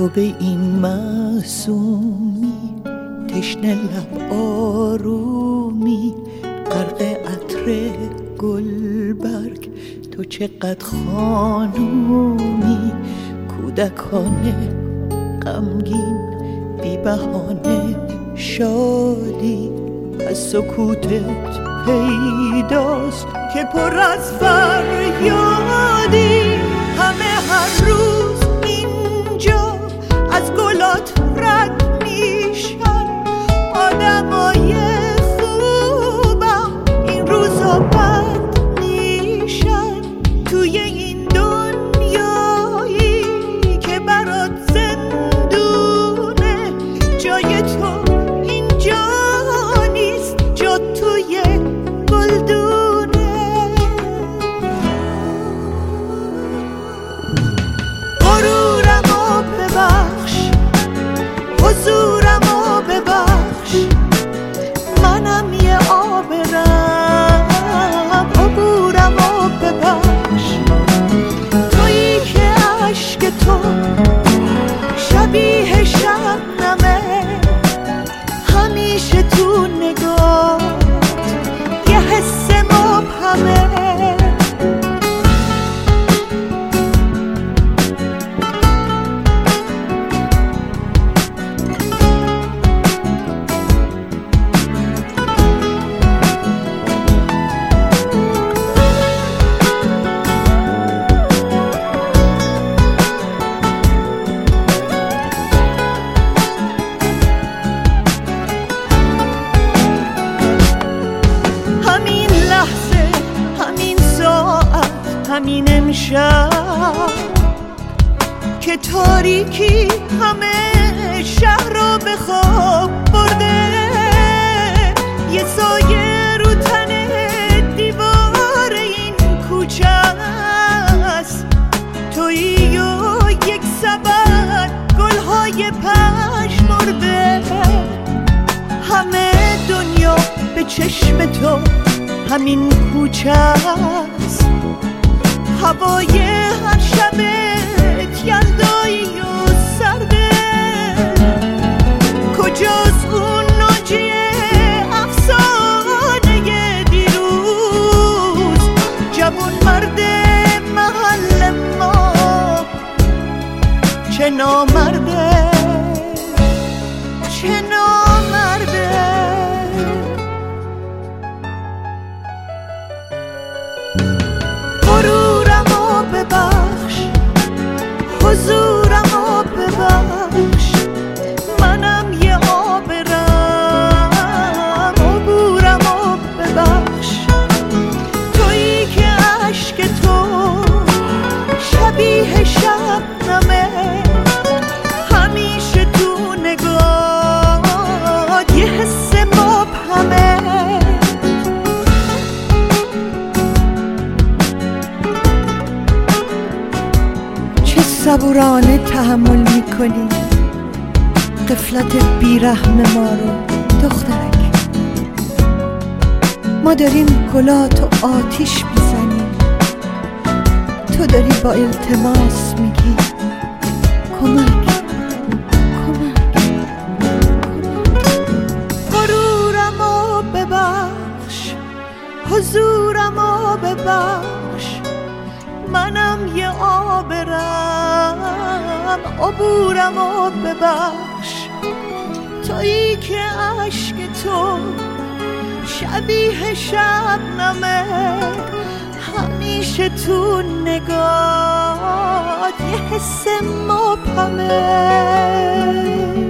تو به این معصومی تشنه لب آرومی غرق عطر گلبرگ تو چقدر خانومی کودکانه غمگین بی بهانه شادی از سکوتت پیداست که پر از فریادی همه هر روز اینجا از گلات رد میشن آدمای خوبم این روزا بد میشن توی این دنیایی که برات زندونه جای تو اینجا نیست جا توی گلدونه غرورمو ببخش حضورمو ببخش منم یه آبرم عبورمو ببخش تویی که عشق تو شبیه شبنمه همیشه تو نگاه یه حس مبهمه همین امشب که تاریکی همه شهر رو به خواب برده یه سایه رو تن دیوار این کوچه است تویی و یک سبد گلهای پژمرده همه دنیا به چشم تو همین کوچه است هوای هر شبت یلدایی و سرده کجاست اون ناجیه افسانه دیروز جوون مرد محل ما چه نامرده چه نامرده ببخش حضورمو ببخش منم یه آبرم عبورمو ببخش تویی که عشق تو شبیه شبنمه همیشه تو نگاه یه حس مبهمه صبورانه تحمل میکنی غفلت بیرحم ما رو دخترک ما داریم گلاتو آتیش میزنیم تو داری با التماس میگی کمک غرورمو ببخش حضورمو ببخش منم یه آبرم عبورمو ببخش تویی که عشق تو شبیه شبنمه همیشه تو نگاه یه حس مبهمه